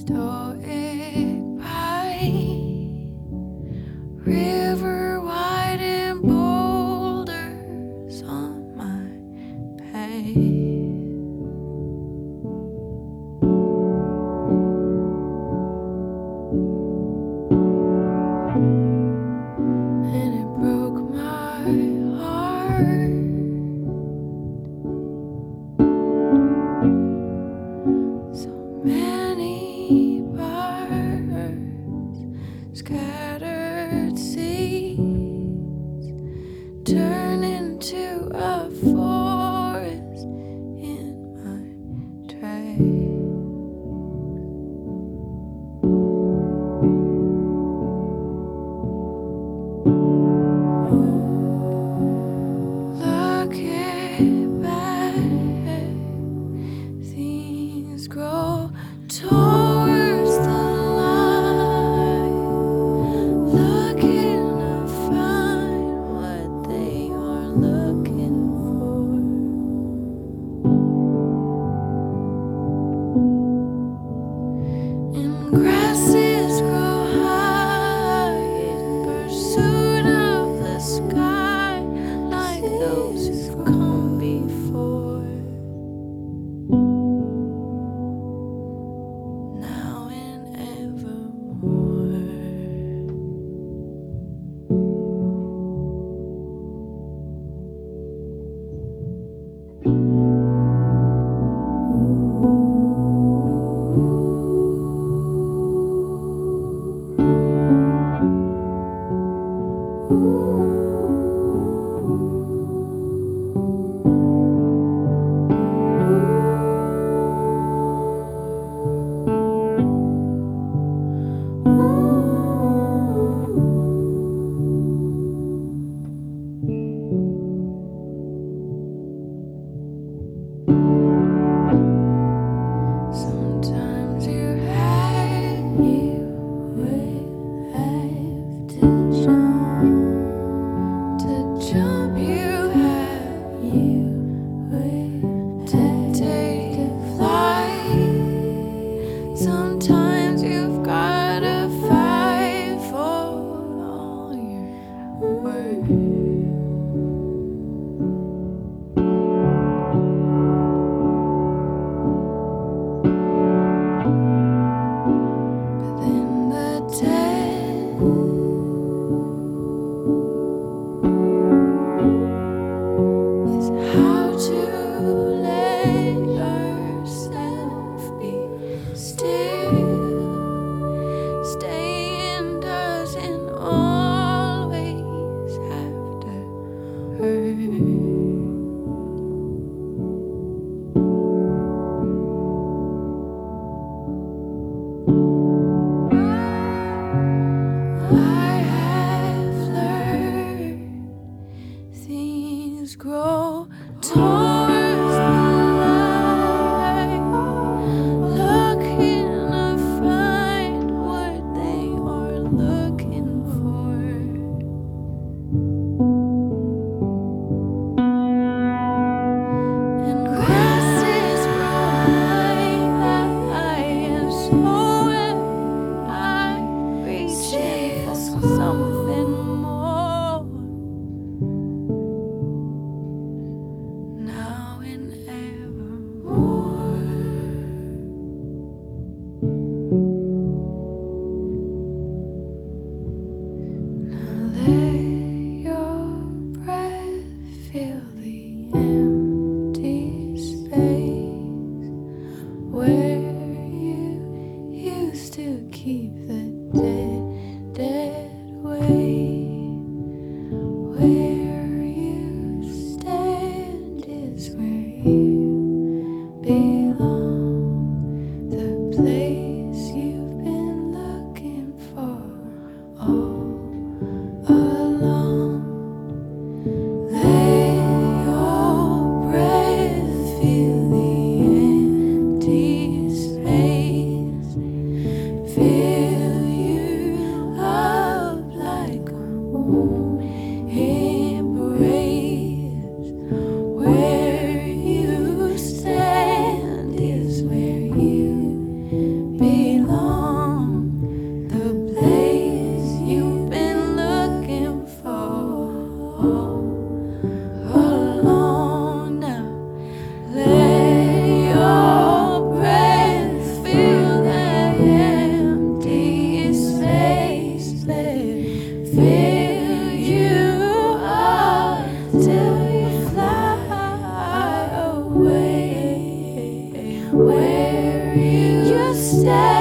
stoic pine, river wide and boulders on my path. And it broke my heart. So many birds, scattered seeds, turn into a forest in my trail. Looking back, things grow towards the light, looking to find what they are looking for. And grasses grow high in pursuit of the sky, like those who've come before. Now and evermore. Sometimes you have to jump, you have to take flight. Sometimes you've gotta fight for all your worth. But then the test is how to let yourself be still. Staying doesn't always have to hurt. I have learned things grow towards the light, looking to find what they are looking for. And grasses grow high, and so am I, reaching for something more. Now and evermore. Now let your breath fill the empty space where you used to keep the dead weight. Where you stand is where you belong, the place you've been looking for all along. Let your breath fill the empty space, fill you up like a warm embrace. Where you stand is where you belong. you stay?